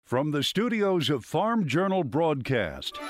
From the studios of Farm Journal Broadcast,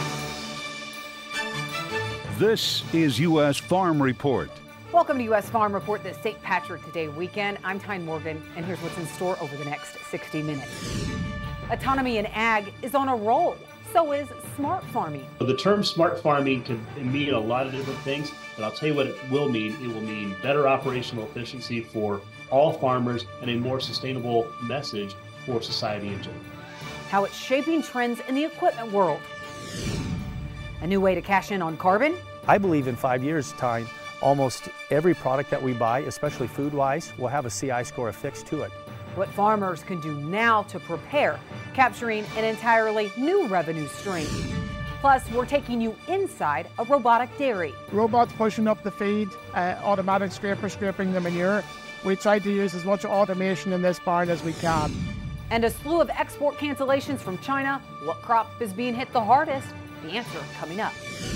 this is U.S. Farm Report. Welcome to U.S. Farm Report this St. Patrick's Day weekend. I'm Tyne Morgan, and here's what's in store over the next 60 minutes. Autonomy in ag is on a roll. So is smart farming. The term smart farming can mean a lot of different things, but I'll tell you what it will mean. It will mean better operational efficiency for all farmers and a more sustainable message for society in general. How it's shaping trends in the equipment world. A new way to cash in on carbon. I believe in 5 years' time, almost every product that we buy, especially food-wise, will have a CI score affixed to it. What farmers can do now to prepare, capturing an entirely new revenue stream. Plus, we're taking you inside a robotic dairy. Robots pushing up the feed, automatic scrapers scraping the manure. We try to use as much automation in this barn as we can. And a slew of export cancellations from China. What crop is being hit the hardest? The answer coming up.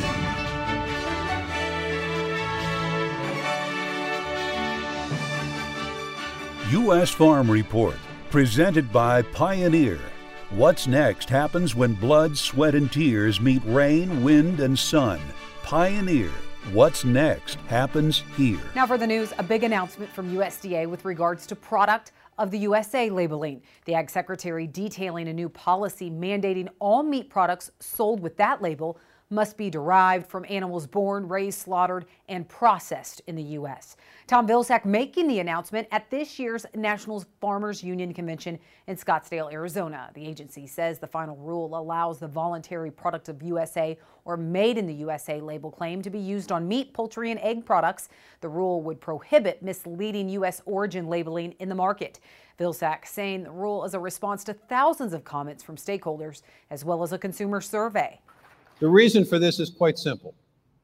U.S. Farm Report, presented by Pioneer. What's next happens when blood, sweat, and tears meet rain, wind, and sun. Pioneer. What's next happens here. Now for the news, a big announcement from USDA with regards to product of the USA labeling. The Ag Secretary detailing a new policy mandating all meat products sold with that label must be derived from animals born, raised, slaughtered, and processed in the U.S. Tom Vilsack making the announcement at this year's National Farmers Union Convention in Scottsdale, Arizona. The agency says the final rule allows the voluntary product of USA or made in the USA label claim to be used on meat, poultry, and egg products. The rule would prohibit misleading U.S. origin labeling in the market. Vilsack saying the rule is a response to thousands of comments from stakeholders as well as a consumer survey. The reason for this is quite simple.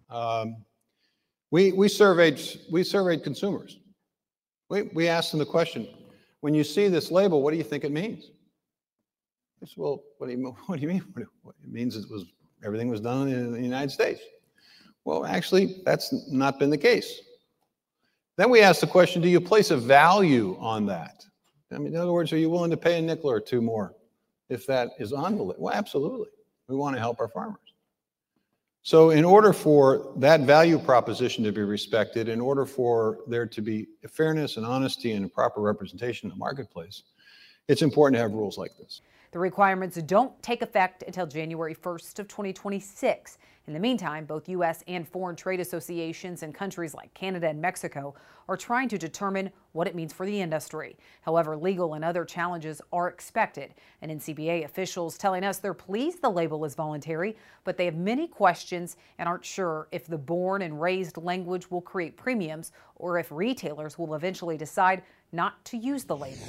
We surveyed consumers. We asked them the question, when you see this label, what do you think it means? I said, well, what do you mean? What it means everything was done in the United States. Well, actually, that's not been the case. Then we asked the question, do you place a value on that? I mean, in other words, are you willing to pay a nickel or two more if that is on the list? Well, absolutely. We want to help our farmers. So in order for that value proposition to be respected, in order for there to be fairness and honesty and proper representation in the marketplace, it's important to have rules like this. The requirements don't take effect until January 1st of 2026. In the meantime, both U.S. and foreign trade associations in countries like Canada and Mexico are trying to determine what it means for the industry. However, legal and other challenges are expected. And NCBA officials telling us they're pleased the label is voluntary, but they have many questions and aren't sure if the born and raised language will create premiums or if retailers will eventually decide not to use the label.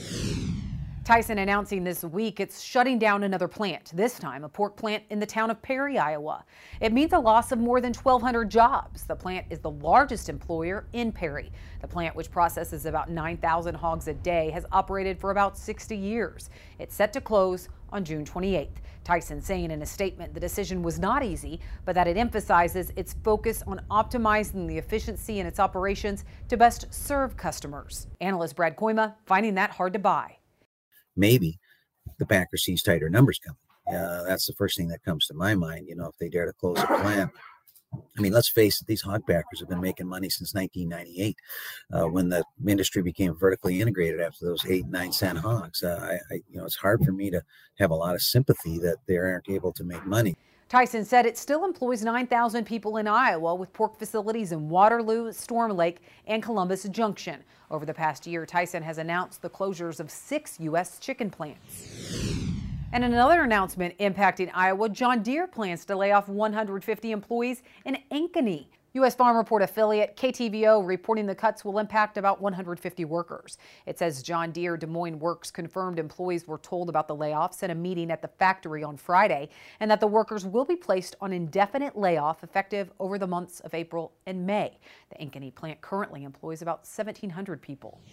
Tyson announcing this week it's shutting down another plant, this time a pork plant in the town of Perry, Iowa. It means a loss of more than 1,200 jobs. The plant is the largest employer in Perry. The plant, which processes about 9,000 hogs a day, has operated for about 60 years. It's set to close on June 28th. Tyson saying in a statement the decision was not easy, but that it emphasizes its focus on optimizing the efficiency in its operations to best serve customers. Analyst Brad Koima finding that hard to buy. Maybe the packer sees tighter numbers coming. That's the first thing that comes to my mind. You know, if they dare to close a plant. I mean, let's face it, these hog packers have been making money since 1998, when the industry became vertically integrated after those 8-9 cent hogs. It's hard for me to have a lot of sympathy that they aren't able to make money. Tyson said it still employs 9,000 people in Iowa with pork facilities in Waterloo, Storm Lake, and Columbus Junction. Over the past year, Tyson has announced the closures of 6 U.S. chicken plants. And another announcement impacting Iowa, John Deere plans to lay off 150 employees in Ankeny. U.S. Farm Report affiliate KTVO reporting the cuts will impact about 150 workers. It says John Deere Des Moines Works confirmed employees were told about the layoffs in a meeting at the factory on Friday, and that the workers will be placed on indefinite layoff effective over the months of April and May. The Ankeny plant currently employs about 1,700 people.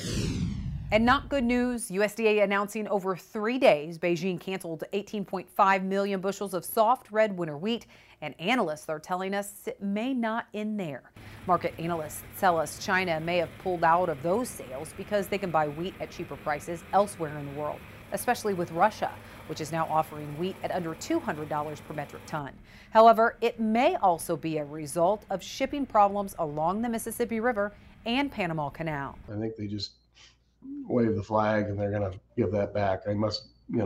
And not good news, USDA announcing over 3 days, Beijing canceled 18.5 million bushels of soft red winter wheat, and analysts are telling us it may not end there. Market analysts tell us China may have pulled out of those sales because they can buy wheat at cheaper prices elsewhere in the world. especially with Russia, which is now offering wheat at under $200 per metric ton. However, it may also be a result of shipping problems along the Mississippi River and Panama Canal. I think they just wave the flag and they're going to give that back. I must,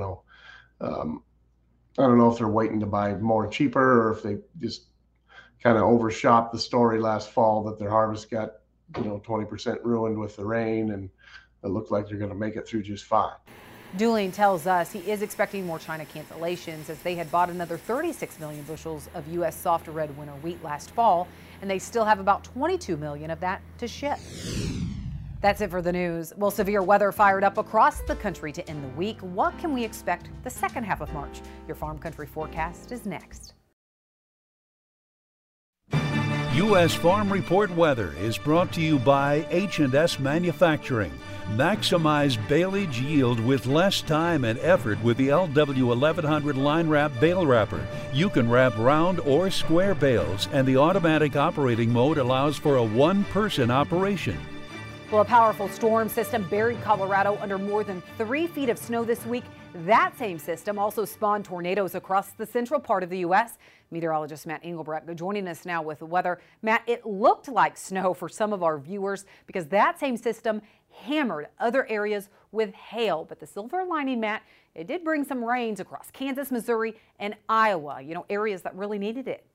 I don't know if they're waiting to buy more cheaper or if they just kind of overshot the story last fall that their harvest got, 20% ruined with the rain, and it looked like they're going to make it through just fine. Dooling tells us he is expecting more China cancellations as they had bought another 36 million bushels of U.S. soft red winter wheat last fall, and they still have about 22 million of that to ship. That's it for the news. Well, severe weather fired up across the country to end the week. What can we expect the second half of March? Your Farm Country forecast is next. U.S. Farm Report weather is brought to you by H&S Manufacturing. Maximize baleage yield with less time and effort with the LW1100 line wrap bale wrapper. You can wrap round or square bales, and the automatic operating mode allows for a one-person operation. Well, a powerful storm system buried Colorado under more than 3 feet of snow this week. That same system also spawned tornadoes across the central part of the U.S. Meteorologist Matt Engelbrecht joining us now with weather. Matt, it looked like snow for some of our viewers because that same system hammered other areas with hail. But the silver lining, Matt, it did bring some rains across Kansas, Missouri, and Iowa, areas that really needed it.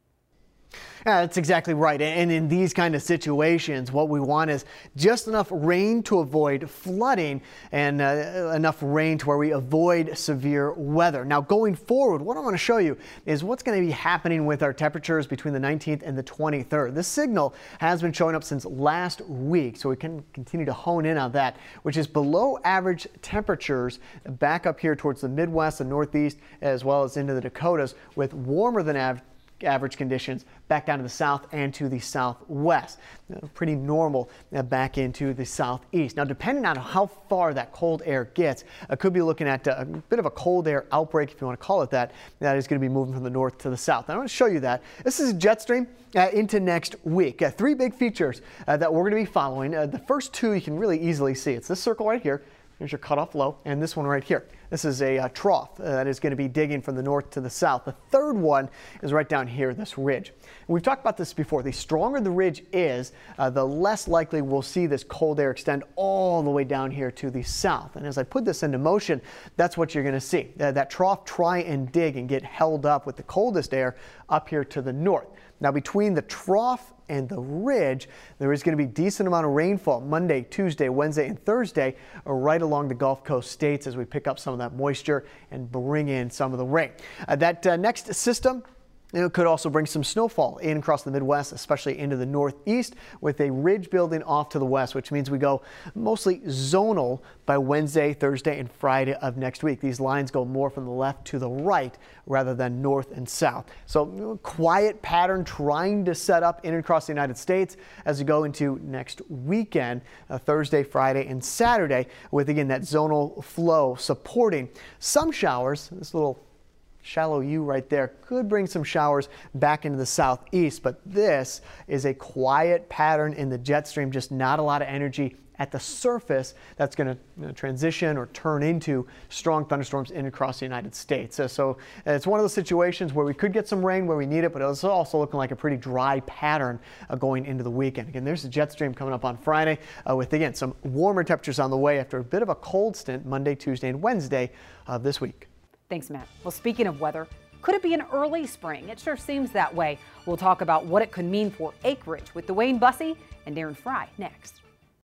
That's exactly right. And in these kind of situations, what we want is just enough rain to avoid flooding and enough rain to where we avoid severe weather. Now, going forward, what I want to show you is what's going to be happening with our temperatures between the 19th and the 23rd. This signal has been showing up since last week, so we can continue to hone in on that, which is below average temperatures back up here towards the Midwest and Northeast, as well as into the Dakotas, with warmer than average conditions back down to the south and to the southwest. Pretty normal back into the southeast. Now, depending on how far that cold air gets, could be looking at a bit of a cold air outbreak, if you want to call it that. That is going to be moving from the north to the south. Now, I want to show you that. This is a jet stream into next week. 3 big features that we're going to be following. The first 2 you can really easily see. It's this circle right here. Here's your cutoff low, and this one right here. This is a trough that is going to be digging from the north to the south. The third one is right down here, this ridge. And we've talked about this before. The stronger the ridge is, the less likely we'll see this cold air extend all the way down here to the south. And as I put this into motion, that's what you're going to see. That trough try and dig and get held up with the coldest air up here to the north. Now, between the trough and the ridge, there is going to be a decent amount of rainfall Monday, Tuesday, Wednesday, and Thursday right along the Gulf Coast states as we pick up some of that moisture and bring in some of the rain. That next system, it could also bring some snowfall in across the Midwest, especially into the Northeast, with a ridge building off to the west, which means we go mostly zonal by Wednesday, Thursday, and Friday of next week. These lines go more from the left to the right rather than north and south. So quiet pattern trying to set up in and across the United States as we go into next weekend, Thursday, Friday, and Saturday, with again that zonal flow supporting some showers. This little shallow U right there could bring some showers back into the southeast, but this is a quiet pattern in the jet stream, just not a lot of energy at the surface that's going to transition or turn into strong thunderstorms in across the United States. So it's one of those situations where we could get some rain where we need it, but it's also looking like a pretty dry pattern going into the weekend. Again, there's a jet stream coming up on Friday with, again, some warmer temperatures on the way after a bit of a cold stint Monday, Tuesday, and Wednesday of this week. Thanks, Matt. Well, speaking of weather, could it be an early spring? It sure seems that way. We'll talk about what it could mean for acreage with Dwayne Bussey and Darren Fry next.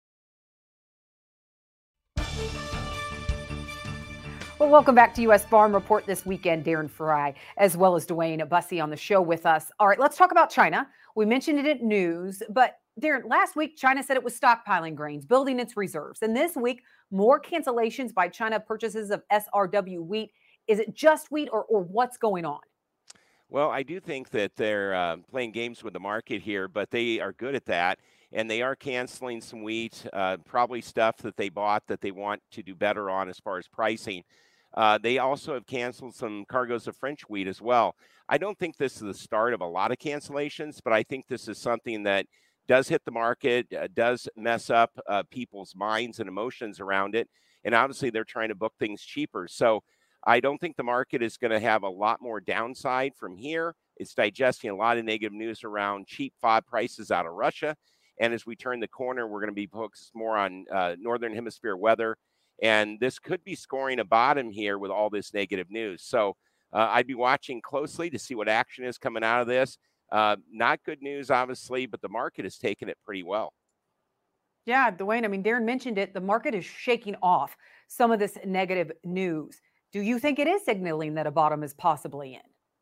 Well, welcome back to U.S. Farm Report this weekend. Darren Fry, as well as Dwayne Bussey on the show with us. All right, let's talk about China. We mentioned it in news, but Darren, last week, China said it was stockpiling grains, building its reserves. And this week, more cancellations by China purchases of SRW wheat. Is it just wheat or what's going on? Well, I do think that they're playing games with the market here, but they are good at that. And they are canceling some wheat, probably stuff that they bought that they want to do better on as far as pricing. They also have canceled some cargoes of French wheat as well. I don't think this is the start of a lot of cancellations, but I think this is something that does hit the market, does mess up people's minds and emotions around it. And obviously they're trying to book things cheaper. So I don't think the market is going to have a lot more downside from here. It's digesting a lot of negative news around cheap FOB prices out of Russia. And as we turn the corner, we're going to be focused more on Northern Hemisphere weather. And this could be scoring a bottom here with all this negative news. So I'd be watching closely to see what action is coming out of this. Not good news, obviously, but the market is taking it pretty well. Yeah, Dwayne, I mean, Darren mentioned it. The market is shaking off some of this negative news. Do you think it is signaling that a bottom is possibly in?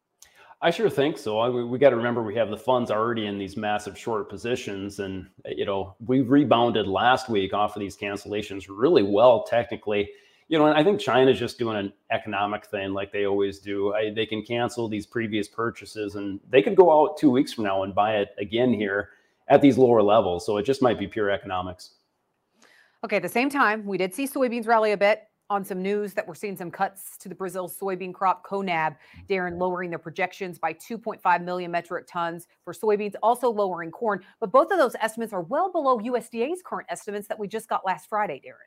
I sure think so. We got to remember we have the funds already in these massive short positions. And, you know, we rebounded last week off of these cancellations really well technically. You know, and I think China's just doing an economic thing like they always do. They can cancel these previous purchases and they could go out 2 weeks from now and buy it again here at these lower levels. So it just might be pure economics. Okay, at the same time, we did see soybeans rally a bit on some news that we're seeing some cuts to the Brazil soybean crop. CONAB, Darren, lowering their projections by 2.5 million metric tons for soybeans, also lowering corn. But both of those estimates are well below USDA's current estimates that we just got last Friday, Darren.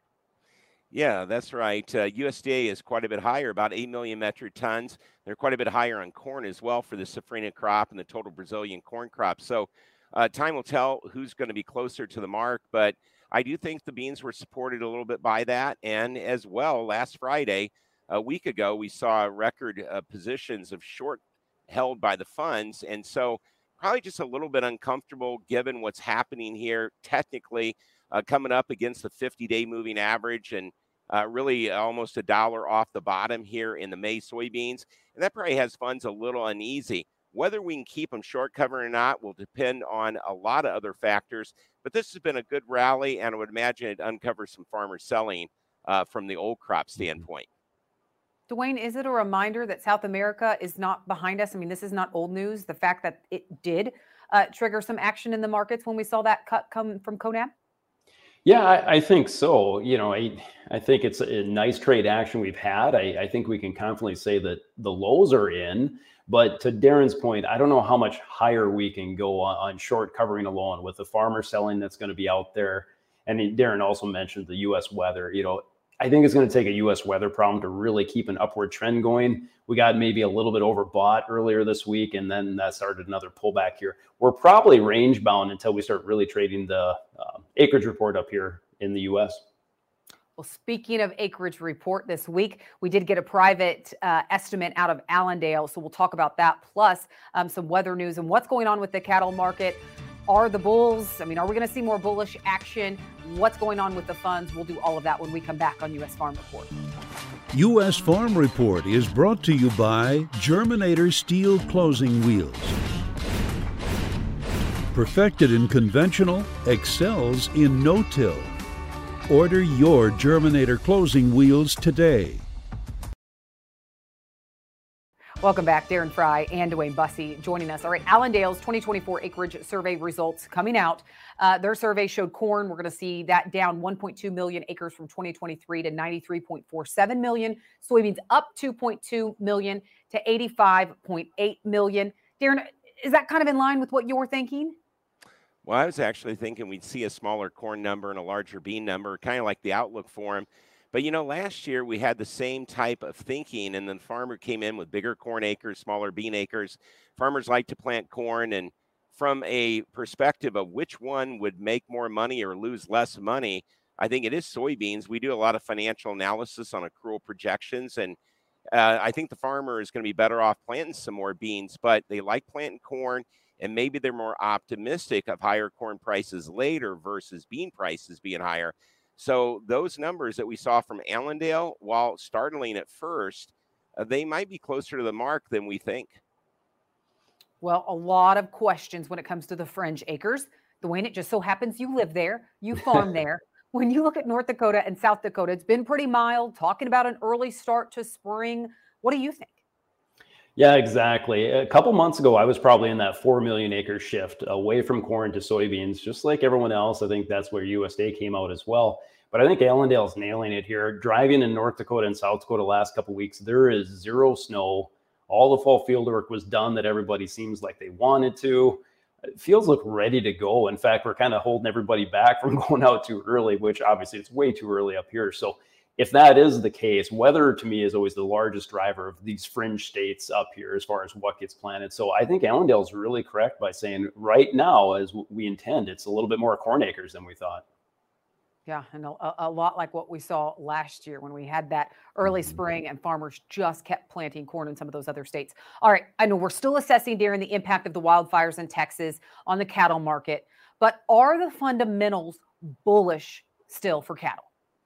Yeah, that's right. USDA is quite a bit higher, about 8 million metric tons. They're quite a bit higher on corn as well for the safrinha crop and the total Brazilian corn crop. So time will tell who's going to be closer to the mark, but I do think the beans were supported a little bit by that. And as well, last Friday, a week ago, we saw record positions of short held by the funds. And so probably just a little bit uncomfortable given what's happening here technically coming up against the 50-day moving average and really almost $1 off the bottom here in the May soybeans. And that probably has funds a little uneasy. Whether we can keep them short cover or not will depend on a lot of other factors. But this has been a good rally, and I would imagine it uncovers some farmers selling from the old crop standpoint. Dwayne, is it a reminder that South America is not behind us? I mean, this is not old news. The fact that it did trigger some action in the markets when we saw that cut come from CONAB? Yeah, I think so. You know, I think it's a nice trade action we've had. I think we can confidently say that the lows are in. But to Darren's point, I don't know how much higher we can go on short covering alone with the farmer selling that's going to be out there. And Darren also mentioned the U.S. weather. You know, I think it's going to take a U.S. weather problem to really keep an upward trend going. We got maybe a little bit overbought earlier this week, and then that started another pullback here. We're probably range bound until we start really trading the acreage report up here in the U.S. Well, speaking of acreage report this week, we did get a private estimate out of Allendale. So we'll talk about that, plus some weather news and what's going on with the cattle market. Are the bulls, are we going to see more bullish action? What's going on with the funds? We'll do all of that when we come back on U.S. Farm Report. U.S. Farm Report is brought to you by Germinator Steel Closing Wheels. Perfected in conventional, excels in no-till. Order your Germinator closing wheels today. Welcome back. Darren Fry and Dwayne Bussey joining us. All right, Allendale's 2024 acreage survey results coming out. Their survey showed corn. We're going to see that down 1.2 million acres from 2023 to 93.47 million. Soybeans up 2.2 million to 85.8 million. Darren, is that kind of in line with what you're thinking? Well, I was actually thinking we'd see a smaller corn number and a larger bean number, kind of like the outlook for them. But, you know, last year we had the same type of thinking, and then farmer came in with bigger corn acres, smaller bean acres. Farmers like to plant corn, and from a perspective of which one would make more money or lose less money, I think it is soybeans. We do a lot of financial analysis on accrual projections, and I think the farmer is going to be better off planting some more beans, but they like planting corn. And maybe they're more optimistic of higher corn prices later versus bean prices being higher. So those numbers that we saw from Allendale, while startling at first, they might be closer to the mark than we think. Well, a lot of questions when it comes to the fringe acres. Dwayne, it just so happens you live there, you farm there. When you look at North Dakota and South Dakota, it's been pretty mild, talking about an early start to spring. What do you think? Yeah, exactly. A couple months ago, I was probably in that 4 million acre shift away from corn to soybeans, just like everyone else. I think that's where USDA came out as well. But I think Allendale's nailing it here. Driving in North Dakota and South Dakota last couple of weeks, there is zero snow. All the fall field work was done that everybody seems like they wanted to. Fields look ready to go. In fact, we're kind of holding everybody back from going out too early, which obviously it's way too early up here. So if that is the case, weather to me is always the largest driver of these fringe states up here as far as what gets planted. So I think Allendale is really correct by saying right now, as we intend, it's a little bit more corn acres than we thought. Yeah, and a lot like what we saw last year when we had that early spring and farmers just kept planting corn in some of those other states. All right, I know we're still assessing, Darren, the impact of the wildfires in Texas on the cattle market, but are the fundamentals bullish still for cattle?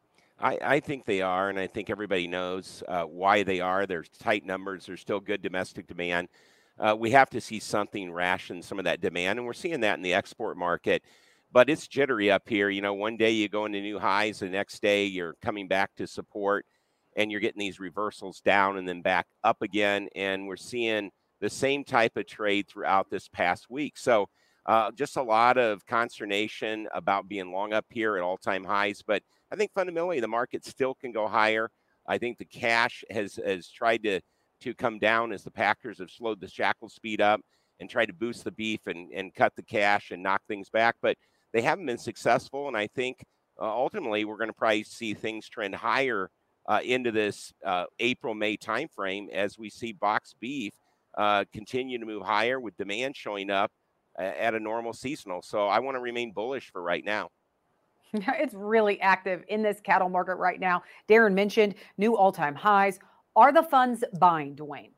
I think they are, and I think everybody knows why they are. There's tight numbers. There's still good domestic demand. We have to see something ration some of that demand, and we're seeing that in the export market. But it's jittery up here. You know, one day you go into new highs, the next day you're coming back to support, and you're getting these reversals down and then back up again. And we're seeing the same type of trade throughout this past week. So just a lot of consternation about being long up here at all-time highs. But I think fundamentally the market still can go higher. I think the cash has tried to come down as the packers have slowed the shackle speed up and tried to boost the beef and cut the cash and knock things back. But they haven't been successful. And I think ultimately we're going to probably see things trend higher into this April-May timeframe as we see box beef continue to move higher with demand showing up at a normal seasonal. So I want to remain bullish for right now. It's really active in this cattle market right now. Darren mentioned new all-time highs. Are the funds buying, Dwayne?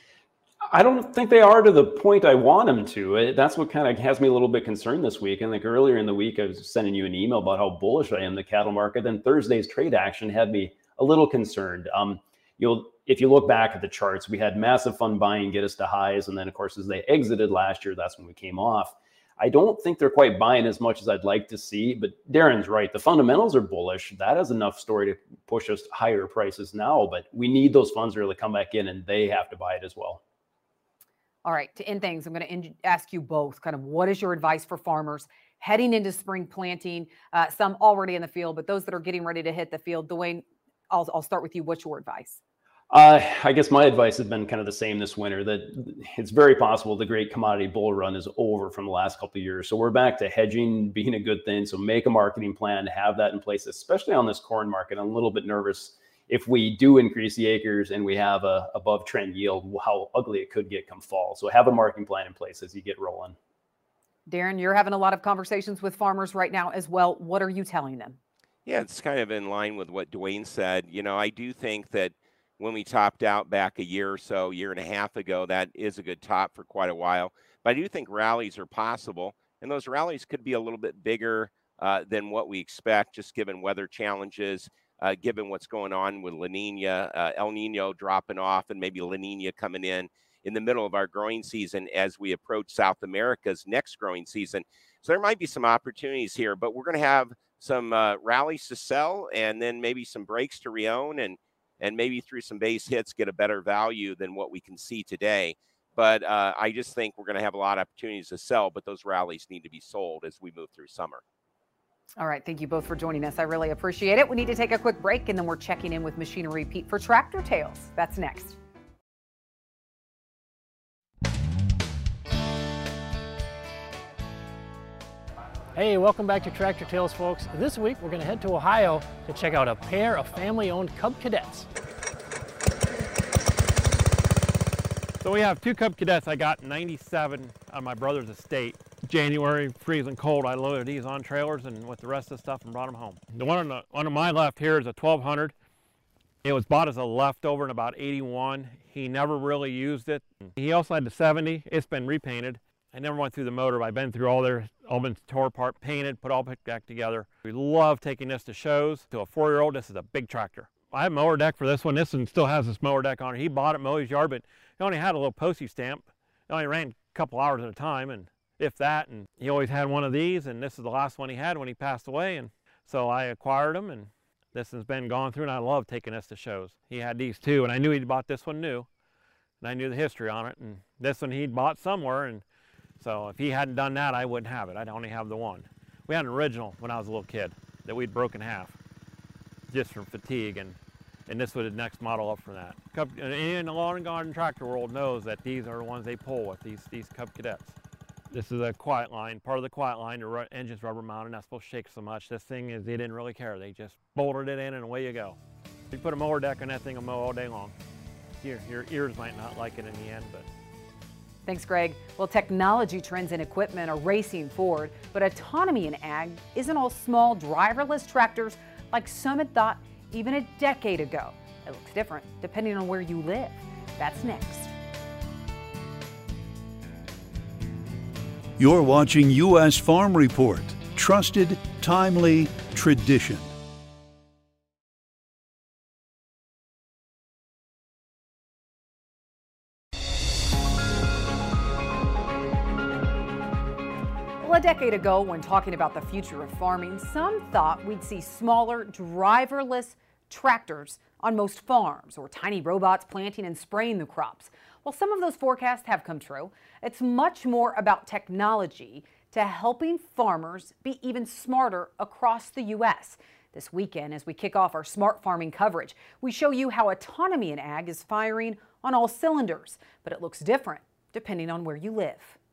I don't think they are to the point I want them to. That's what kind of has me a little bit concerned this week. And like earlier in the week, I was sending you an email about how bullish I am in the cattle market. And Thursday's trade action had me a little concerned. If you look back at the charts, we had massive fund buying get us to highs. And then, of course, as they exited last year, that's when we came off. I don't think they're quite buying as much as I'd like to see, but Darren's right. The fundamentals are bullish. That has enough story to push us to higher prices now, but we need those funds to really come back in, and they have to buy it as well. All right, to end things, I'm going to ask you both kind of what is your advice for farmers heading into spring planting, some already in the field, but those that are getting ready to hit the field. Dwayne, I'll start with you. What's your advice? I guess my advice has been kind of the same this winter, that it's very possible the great commodity bull run is over from the last couple of years. So we're back to hedging being a good thing. So make a marketing plan, have that in place, especially on this corn market. I'm a little bit nervous if we do increase the acres and we have a above trend yield, how ugly it could get come fall. So have a marketing plan in place as you get rolling. Darren, you're having a lot of conversations with farmers right now as well. What are you telling them? Yeah, it's kind of in line with what Dwayne said. You know, I do think that when we topped out back a year or so, year and a half ago, that is a good top for quite a while. But I do think rallies are possible, and those rallies could be a little bit bigger than what we expect, just given weather challenges, given what's going on with La Nina, El Nino dropping off, and maybe La Nina coming in the middle of our growing season as we approach South America's next growing season. So there might be some opportunities here, but we're going to have some rallies to sell and then maybe some breaks to reown and maybe through some base hits get a better value than what we can see today. But I just think we're going to have a lot of opportunities to sell, but those rallies need to be sold as we move through summer. All right. Thank you both for joining us. I really appreciate it. We need to take a quick break, and then we're checking in with Machinery Pete for Tractor Tales. That's next. Hey, welcome back to Tractor Tales, folks. This week, we're going to head to Ohio to check out a pair of family-owned Cub Cadets. So we have two Cub Cadets I got in '97 on my brother's estate. January, freezing cold, I loaded these on trailers and with the rest of the stuff and brought them home. The one on my left here is a 1200. It was bought as a leftover in about '81. He never really used it. He also had the 70. It's been repainted. I never went through the motor, but I've been through all been tore apart, painted, put all back together. We love taking this to shows. To a 4-year-old, this is a big tractor. I have a mower deck for this one. This one still has this mower deck on it. He bought it, mowed his yard, but he only had a little postage stamp. It only ran a couple hours at a time, and if that, and he always had one of these, and this is the last one he had when he passed away, and so I acquired them, and this has been gone through, and I love taking this to shows. He had these too, and I knew he'd bought this one new, and I knew the history on it, and this one he'd bought somewhere, and so if he hadn't done that, I wouldn't have it. I'd only have the one. We had an original when I was a little kid that we'd broken in half just from fatigue, and this was the next model up from that. In the lawn and garden tractor world knows that these are the ones they pull with, these Cub Cadets. This is a quiet line, part of the quiet line. The engine's rubber mounted, not supposed to shake so much. This thing is, they didn't really care. They just bolted it in and away you go. You put a mower deck on that thing, it'll mow all day long. Your ears might not like it in the end, but. Thanks, Greg. Well, technology trends and equipment are racing forward, but autonomy in ag isn't all small driverless tractors like some had thought even a decade ago. It looks different depending on where you live. That's next. You're watching U.S. Farm Report. Trusted, timely, tradition. Well, a decade ago, when talking about the future of farming, some thought we'd see smaller, driverless tractors on most farms, or tiny robots planting and spraying the crops. Well, some of those forecasts have come true. It's much more about technology to helping farmers be even smarter across the U.S. This weekend, as we kick off our smart farming coverage, we show you how autonomy in ag is firing on all cylinders, but it looks different depending on where you live.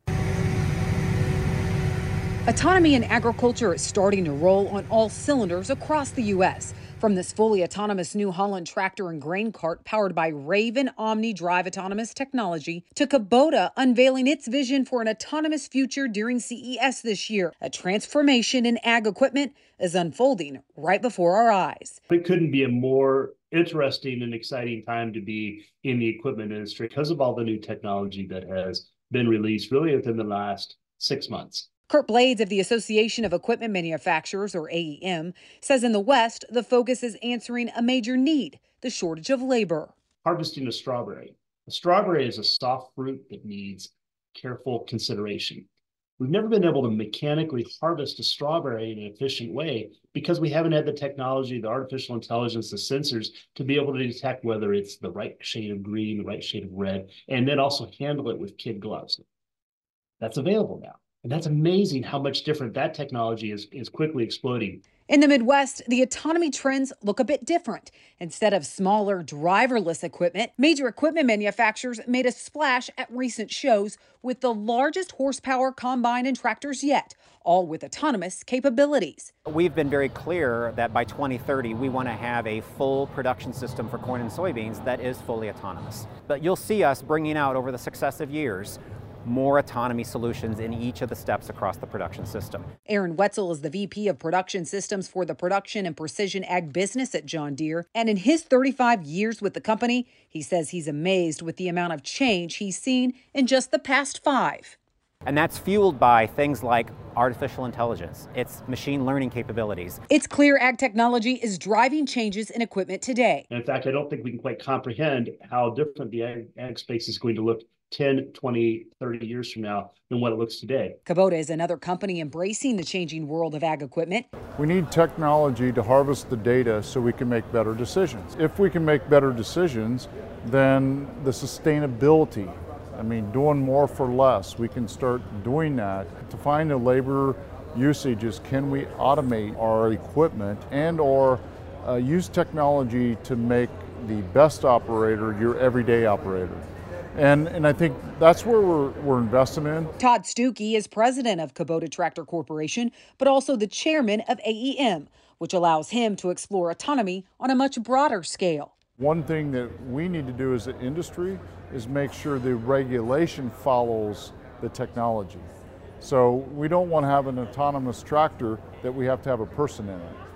Autonomy in agriculture is starting to roll on all cylinders across the U.S. From this fully autonomous New Holland tractor and grain cart powered by Raven Omni Drive autonomous technology to Kubota unveiling its vision for an autonomous future during CES this year. A transformation in ag equipment is unfolding right before our eyes. It couldn't be a more interesting and exciting time to be in the equipment industry because of all the new technology that has been released really within the last 6 months. Kurt Blades of the Association of Equipment Manufacturers, or AEM, says in the West, the focus is answering a major need, the shortage of labor. Harvesting a strawberry. A strawberry is a soft fruit that needs careful consideration. We've never been able to mechanically harvest a strawberry in an efficient way because we haven't had the technology, the artificial intelligence, the sensors to be able to detect whether it's the right shade of green, the right shade of red, and then also handle it with kid gloves. That's available now. And that's amazing how much different that technology is quickly exploding. In the Midwest, the autonomy trends look a bit different. Instead of smaller driverless equipment, major equipment manufacturers made a splash at recent shows with the largest horsepower combine and tractors yet, all with autonomous capabilities. We've been very clear that by 2030, we want to have a full production system for corn and soybeans that is fully autonomous. But you'll see us bringing out over the successive years more autonomy solutions in each of the steps across the production system. Aaron Wetzel is the VP of Production Systems for the Production and Precision Ag business at John Deere. And in his 35 years with the company, he says he's amazed with the amount of change he's seen in just the past 5. And that's fueled by things like artificial intelligence, its machine learning capabilities. It's clear ag technology is driving changes in equipment today. In fact, I don't think we can quite comprehend how different the ag space is going to look 10, 20, 30 years from now than what it looks today. Kubota is another company embracing the changing world of ag equipment. We need technology to harvest the data so we can make better decisions. If we can make better decisions, then the sustainability, doing more for less, we can start doing that. To find the labor usages, can we automate our equipment and or use technology to make the best operator your everyday operator? And I think that's where we're investing in. Todd Stuckey is president of Kubota Tractor Corporation, but also the chairman of AEM, which allows him to explore autonomy on a much broader scale. One thing that we need to do as an industry is make sure the regulation follows the technology. So we don't want to have an autonomous tractor that we have to have a person in it.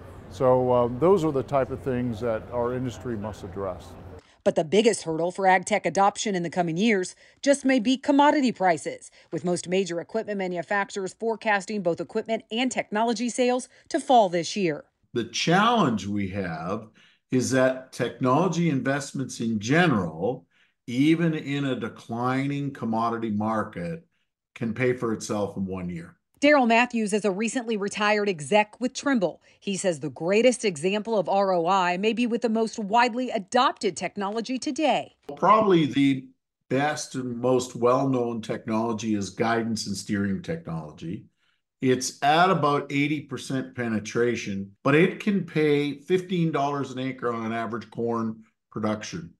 So those are the type of things that our industry must address. But the biggest hurdle for ag tech adoption in the coming years just may be commodity prices, with most major equipment manufacturers forecasting both equipment and technology sales to fall this year. The challenge we have is that technology investments in general, even in a declining commodity market, can pay for itself in 1 year. Daryl Matthews is a recently retired exec with Trimble. He says the greatest example of ROI may be with the most widely adopted technology today. Probably the best and most well-known technology is guidance and steering technology. It's at about 80% penetration, but it can pay $15 an acre on an average corn production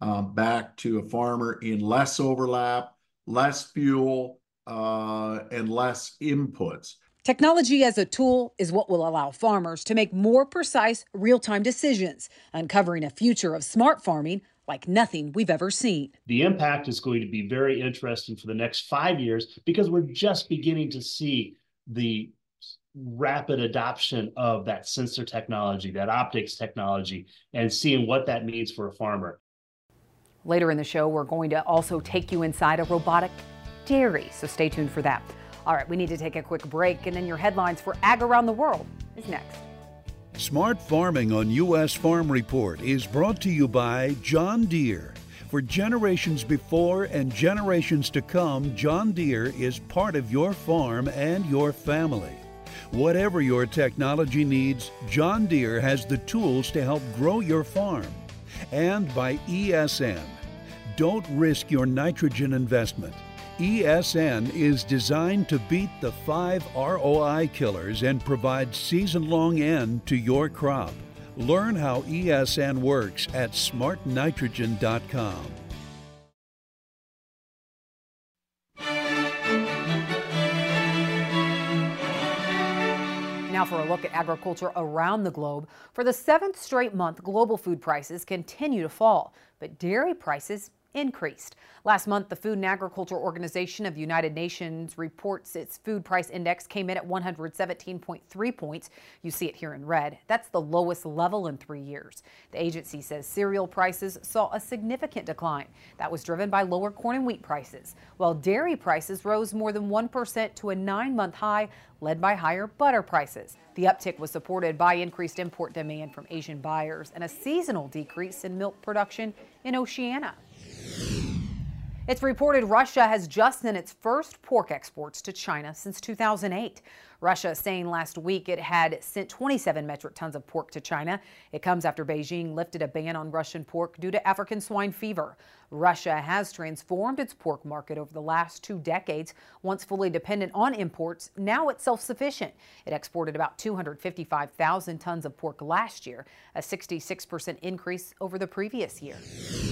back to a farmer in less overlap, less fuel, and less inputs. Technology as a tool is what will allow farmers to make more precise, real-time decisions, uncovering a future of smart farming like nothing we've ever seen. The impact is going to be very interesting for the next 5 years because we're just beginning to see the rapid adoption of that sensor technology, that optics technology, and seeing what that means for a farmer. Later in the show, we're going to also take you inside a robotic dairy, so stay tuned for that. All right, we need to take a quick break, and then your headlines for Ag Around the World is next. Smart Farming on U.S. Farm Report is brought to you by John Deere. For generations before and generations to come, John Deere is part of your farm and your family. Whatever your technology needs, John Deere has the tools to help grow your farm. And by ESN. Don't risk your nitrogen investment. ESN is designed to beat the 5 ROI killers and provide season-long end to your crop. Learn how ESN works at smartnitrogen.com. Now for a look at agriculture around the globe. For the 7th straight month, global food prices continue to fall, but dairy prices increased. Last month, the Food and Agriculture Organization of the United Nations reports its food price index came in at 117.3 points. You see it here in red. That's the lowest level in 3 years. The agency says cereal prices saw a significant decline. That was driven by lower corn and wheat prices, while dairy prices rose more than 1% to a 9-month high, led by higher butter prices. The uptick was supported by increased import demand from Asian buyers and a seasonal decrease in milk production in Oceania. It's reported Russia has just sent its first pork exports to China since 2008. Russia saying last week it had sent 27 metric tons of pork to China. It comes after Beijing lifted a ban on Russian pork due to African swine fever. Russia has transformed its pork market over the last 2 decades. Once fully dependent on imports, now it's self-sufficient. It exported about 255,000 tons of pork last year, a 66% increase over the previous year.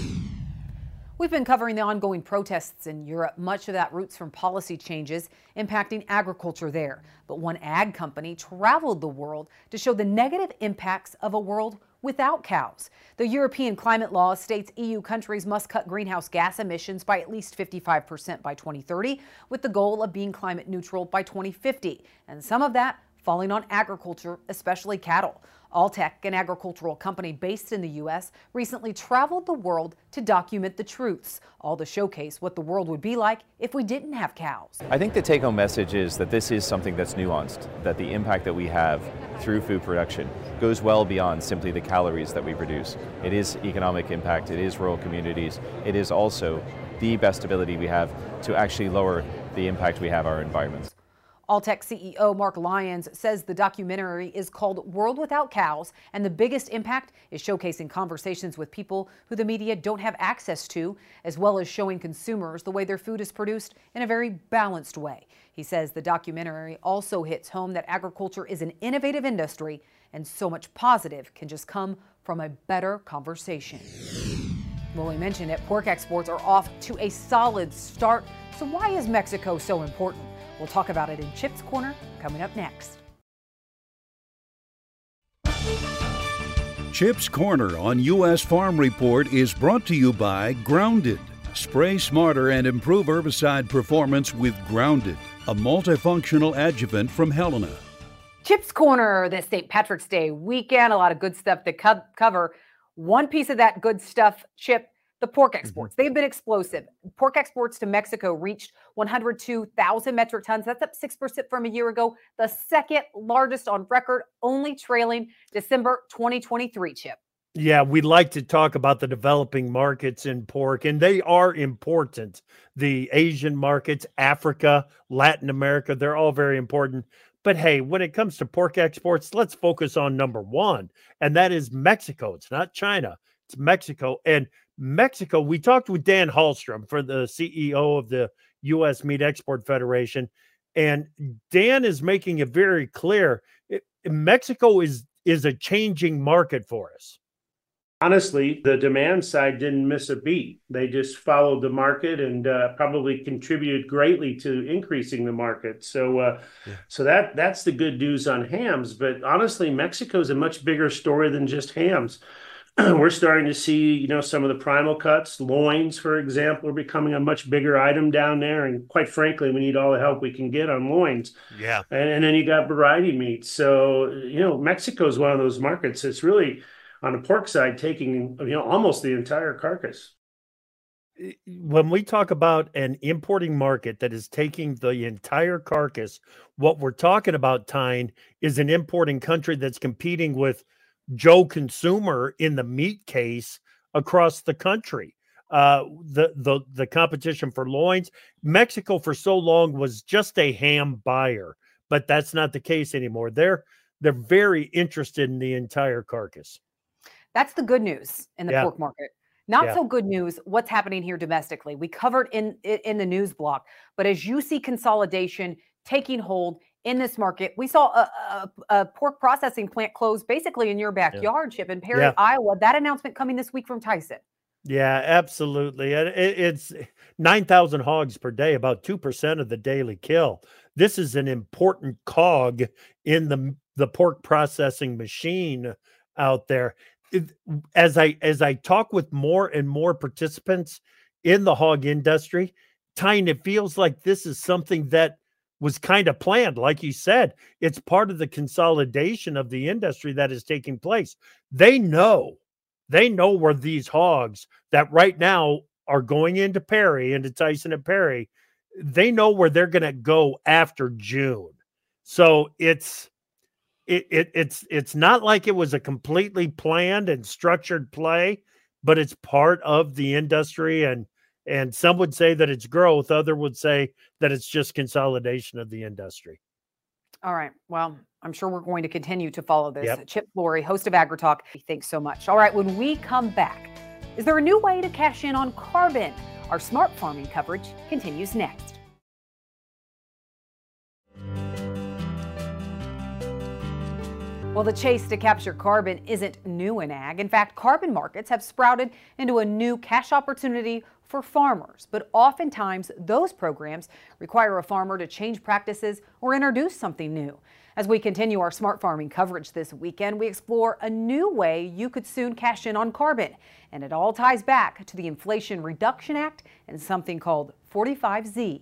We've been covering the ongoing protests in Europe. Much of that roots from policy changes impacting agriculture there. But one ag company traveled the world to show the negative impacts of a world without cows. The European climate law states EU countries must cut greenhouse gas emissions by at least 55% by 2030, with the goal of being climate neutral by 2050. And some of that falling on agriculture, especially cattle. Alltech, an agricultural company based in the U.S., recently traveled the world to document the truths, all to showcase what the world would be like if we didn't have cows. I think the take-home message is that this is something that's nuanced, that the impact that we have through food production goes well beyond simply the calories that we produce. It is economic impact, it is rural communities, it is also the best ability we have to actually lower the impact we have on our environments. Alltech CEO Mark Lyons says the documentary is called World Without Cows, and the biggest impact is showcasing conversations with people who the media don't have access to, as well as showing consumers the way their food is produced in a very balanced way. He says the documentary also hits home that agriculture is an innovative industry, and so much positive can just come from a better conversation. Well, we mentioned it, pork exports are off to a solid start. So why is Mexico so important? We'll talk about it in Chip's Corner coming up next. Chip's Corner on U.S. Farm Report is brought to you by Grounded. Spray smarter and improve herbicide performance with Grounded, a multifunctional adjuvant from Helena. Chip's Corner, this St. Patrick's Day weekend, a lot of good stuff to cover. One piece of that good stuff, Chip, the pork exports. They've been explosive. Pork exports to Mexico reached 102,000 metric tons. That's up 6% from a year ago, the second largest on record, only trailing December 2023, Chip. Yeah, we like to talk about the developing markets in pork, and they are important. The Asian markets, Africa, Latin America, they're all very important. But hey, when it comes to pork exports, let's focus on number one, and that is Mexico. It's not China, it's Mexico. And Mexico, we talked with Dan Hallstrom, for the CEO of the U.S. Meat Export Federation, and Dan is making it very clear. Mexico is a changing market for us. Honestly, the demand side didn't miss a beat. They just followed the market and probably contributed greatly to increasing the market. So that's the good news on hams. But honestly, Mexico is a much bigger story than just hams. We're starting to see, some of the primal cuts, loins, for example, are becoming a much bigger item down there. And quite frankly, we need all the help we can get on loins. Yeah. And then you got variety meats. So, Mexico is one of those markets that's really, on the pork side, taking, almost the entire carcass. When we talk about an importing market that is taking the entire carcass, what we're talking about, Tyne, is an importing country that's competing with Joe Consumer in the meat case across the country. The competition for loins, Mexico for so long was just a ham buyer, but that's not the case anymore. They're very interested in the entire carcass. That's the good news in the pork market. Not so good news, what's happening here domestically. We covered in the news block, but as you see consolidation taking hold in this market, we saw a pork processing plant close basically in your backyard, Chip, in Perry, Iowa. That announcement coming this week from Tyson. Yeah, absolutely. It's 9,000 hogs per day, about 2% of the daily kill. This is an important cog in the pork processing machine out there. As I talk with more and more participants in the hog industry, Tyne, it feels like this is something that was kind of planned. Like you said, it's part of the consolidation of the industry that is taking place. They know where these hogs that right now are going into Tyson and Perry, they know where they're going to go after June. So it's not like it was a completely planned and structured play, but it's part of the industry. And some would say that it's growth. Others would say that it's just consolidation of the industry. All right. Well, I'm sure we're going to continue to follow this. Yep. Chip Flory, host of AgriTalk, thanks so much. All right. When we come back, is there a new way to cash in on carbon? Our smart farming coverage continues next. Well, the chase to capture carbon isn't new in ag. In fact, carbon markets have sprouted into a new cash opportunity for farmers. But oftentimes, those programs require a farmer to change practices or introduce something new. As we continue our smart farming coverage this weekend, we explore a new way you could soon cash in on carbon. And it all ties back to the Inflation Reduction Act and something called 45Z.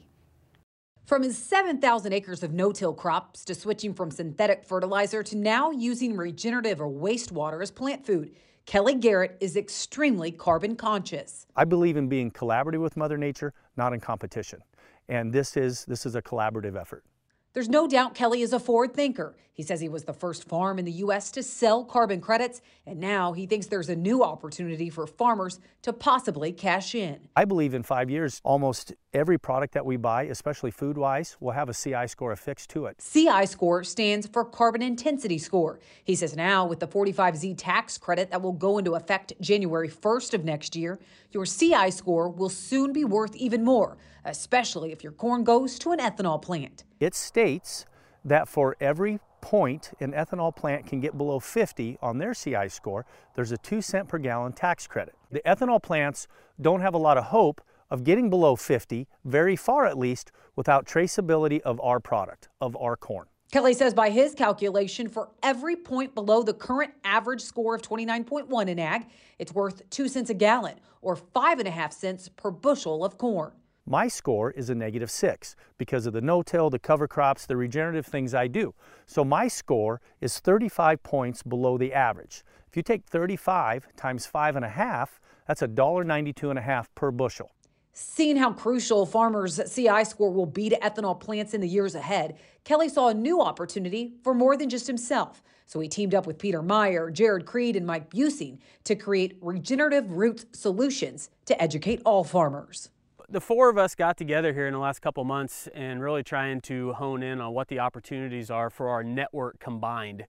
From his 7,000 acres of no-till crops to switching from synthetic fertilizer to now using regenerative or wastewater as plant food, Kelly Garrett is extremely carbon conscious. I believe in being collaborative with Mother Nature, not in competition. And this is a collaborative effort. There's no doubt Kelly is a forward thinker. He says he was the first farm in the U.S. to sell carbon credits, and now he thinks there's a new opportunity for farmers to possibly cash in. I believe in 5 years, almost every product that we buy, especially food-wise, will have a CI score affixed to it. CI score stands for carbon intensity score. He says now with the 45Z tax credit that will go into effect January 1st of next year, your CI score will soon be worth even more, especially if your corn goes to an ethanol plant. It states that for every point an ethanol plant can get below 50 on their CI score, there's a 2 cent per gallon tax credit. The ethanol plants don't have a lot of hope of getting below 50, very far at least, without traceability of our product, of our corn. Kelly says by his calculation, for every point below the current average score of 29.1 in ag, it's worth 2 cents a gallon or 5.5 cents per bushel of corn. My score is a -6 because of the no-till, the cover crops, the regenerative things I do. So my score is 35 points below the average. If you take 35 times 5.5, that's $1.92.5 per bushel. Seeing how crucial farmers' CI score will be to ethanol plants in the years ahead, Kelly saw a new opportunity for more than just himself. So he teamed up with Peter Meyer, Jared Creed, and Mike Busing to create Regenerative Roots Solutions to educate all farmers. The four of us got together here in the last couple months and really trying to hone in on what the opportunities are for our network combined.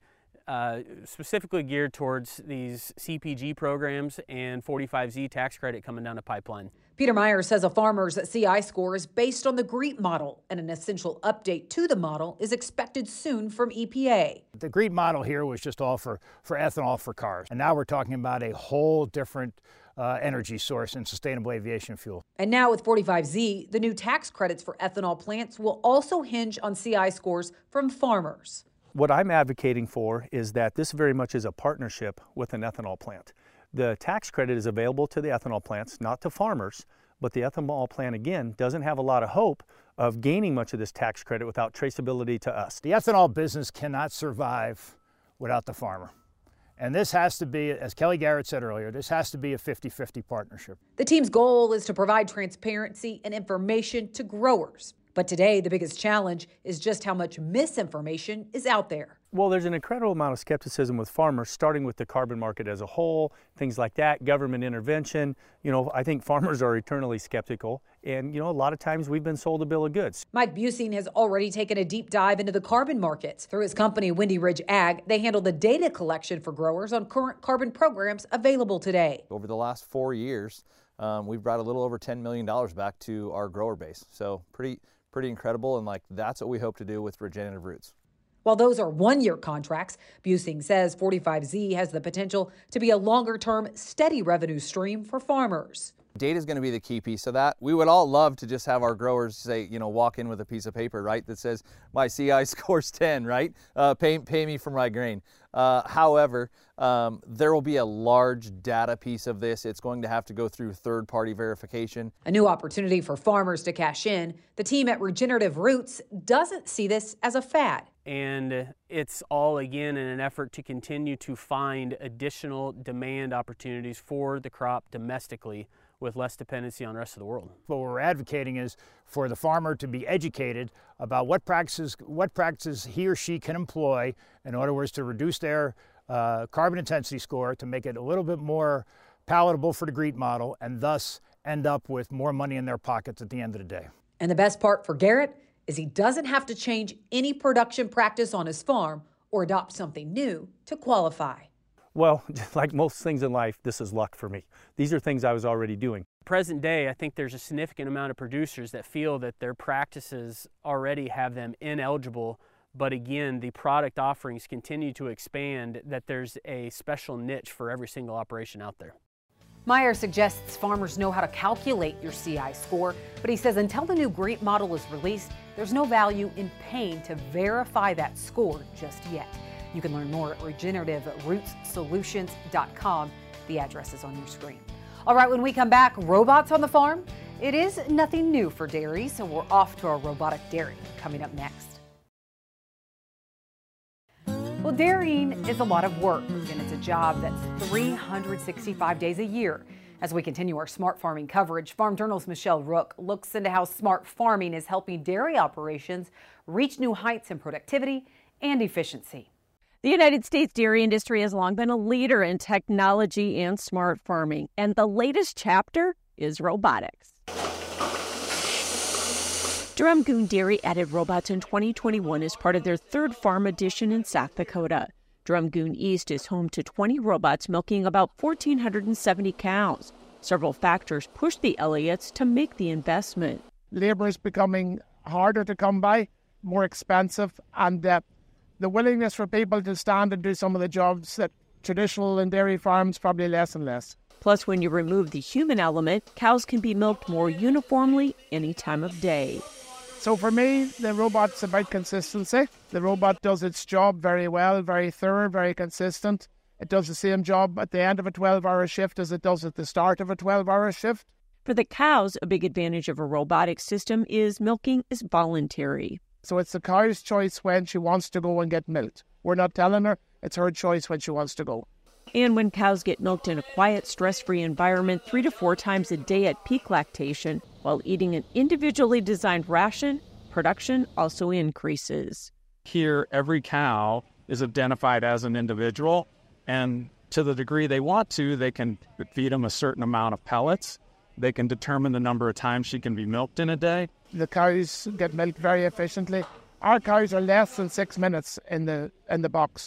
specifically geared towards these CPG programs and 45Z tax credit coming down the pipeline. Peter Meyer says a farmer's CI score is based on the GREET model, and an essential update to the model is expected soon from EPA. The GREET model here was just all for ethanol for cars, and now we're talking about a whole different energy source in sustainable aviation fuel. And now with 45Z, the new tax credits for ethanol plants will also hinge on CI scores from farmers. What I'm advocating for is that this very much is a partnership with an ethanol plant. The tax credit is available to the ethanol plants, not to farmers, but the ethanol plant, again, doesn't have a lot of hope of gaining much of this tax credit without traceability to us. The ethanol business cannot survive without the farmer. And this has to be, as Kelly Garrett said earlier, this has to be a 50-50 partnership. The team's goal is to provide transparency and information to growers. But today, the biggest challenge is just how much misinformation is out there. Well, there's an incredible amount of skepticism with farmers, starting with the carbon market as a whole, things like that, government intervention. You know, I think farmers are eternally skeptical. And, you know, a lot of times we've been sold a bill of goods. Mike Busing has already taken a deep dive into the carbon markets. Through his company, Windy Ridge Ag, they handle the data collection for growers on current carbon programs available today. Over the last 4 years, we've brought a little over $10 million back to our grower base. So pretty incredible, and like that's what we hope to do with Regenerative Roots. While those are one-year contracts, Busing says 45Z has the potential to be a longer-term, steady revenue stream for farmers. Data is going to be the key piece of that. We would all love to just have our growers say, you know, walk in with a piece of paper, right, that says my CI score's 10, right? Pay me for my grain. However, there will be a large data piece of this. It's going to have to go through third-party verification. A new opportunity for farmers to cash in. The team at Regenerative Roots doesn't see this as a fad. And it's all, again, in an effort to continue to find additional demand opportunities for the crop domestically with less dependency on the rest of the world. What we're advocating is for the farmer to be educated about what practices he or she can employ in other words to reduce their carbon intensity score, to make it a little bit more palatable for the GREET model, and thus end up with more money in their pockets at the end of the day. And the best part for Garrett is he doesn't have to change any production practice on his farm or adopt something new to qualify. Well, like most things in life, this is luck for me. These are things I was already doing. Present day, I think there's a significant amount of producers that feel that their practices already have them ineligible, but again, the product offerings continue to expand, that there's a special niche for every single operation out there. Meyer suggests farmers know how to calculate your CI score, but he says until the new GREET model is released, there's no value in paying to verify that score just yet. You can learn more at regenerativerootssolutions.com. The address is on your screen. All right, when we come back, robots on the farm. It is nothing new for dairy, so we're off to our robotic dairy coming up next. Well, dairying is a lot of work, and it's a job that's 365 days a year. As we continue our smart farming coverage, Farm Journal's Michelle Rook looks into how smart farming is helping dairy operations reach new heights in productivity and efficiency. The United States dairy industry has long been a leader in technology and smart farming, and the latest chapter is robotics. Drumgoon Dairy added robots in 2021 as part of their third farm addition in South Dakota. Drumgoon East is home to 20 robots milking about 1,470 cows. Several factors pushed the Elliots to make the investment. Labor is becoming harder to come by, more expensive, and the willingness for people to stand and do some of the jobs that traditional in dairy farms probably less and less. Plus, when you remove the human element, cows can be milked more uniformly any time of day. So for me, the robot's about consistency. The robot does its job very well, very thorough, very consistent. It does the same job at the end of a 12-hour shift as it does at the start of a 12-hour shift. For the cows, a big advantage of a robotic system is milking is voluntary. So it's the cow's choice when she wants to go and get milked. We're not telling her, it's her choice when she wants to go. And when cows get milked in a quiet, stress-free environment 3 to 4 times a day at peak lactation, while eating an individually designed ration, production also increases. Here, every cow is identified as an individual, and to the degree they want to, they can feed them a certain amount of pellets. They can determine the number of times she can be milked in a day. The cows get milked very efficiently. Our cows are less than 6 minutes in the box.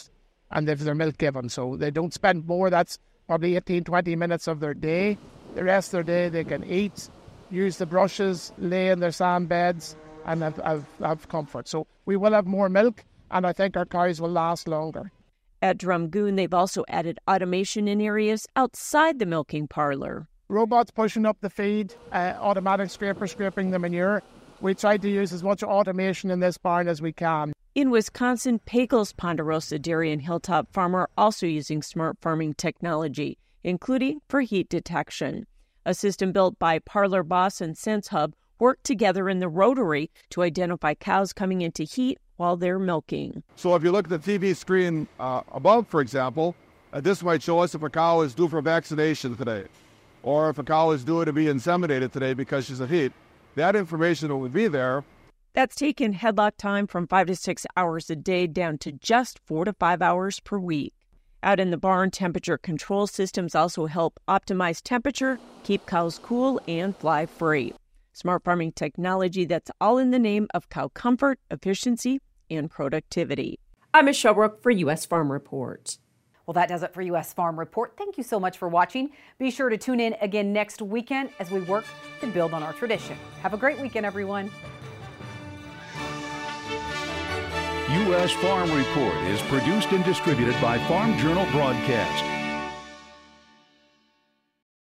and if their milk given. So they don't spend more. That's probably 18, 20 minutes of their day. The rest of their day they can eat, use the brushes, lay in their sand beds, and have comfort. So we will have more milk, and I think our cows will last longer. At Drumgoon, they've also added automation in areas outside the milking parlor. Robots pushing up the feed, automatic scraper scraping the manure. We try to use as much automation in this barn as we can. In Wisconsin, Pagels Ponderosa Dairy and Hilltop Farm are also using smart farming technology, including for heat detection. A system built by Parlor Boss and SenseHub work together in the rotary to identify cows coming into heat while they're milking. So if you look at the TV screen above, for example, this might show us if a cow is due for vaccination today, or if a cow is due to be inseminated today because she's at heat. That information will be there. That's taken headlock time from 5 to 6 hours a day down to just 4 to 5 hours per week. Out in the barn, temperature control systems also help optimize temperature, keep cows cool, and fly free. Smart farming technology that's all in the name of cow comfort, efficiency, and productivity. I'm Michelle Rook for U.S. Farm Report. Well, that does it for U.S. Farm Report. Thank you so much for watching. Be sure to tune in again next weekend as we work to build on our tradition. Have a great weekend, everyone. U.S. Farm Report is produced and distributed by Farm Journal Broadcast.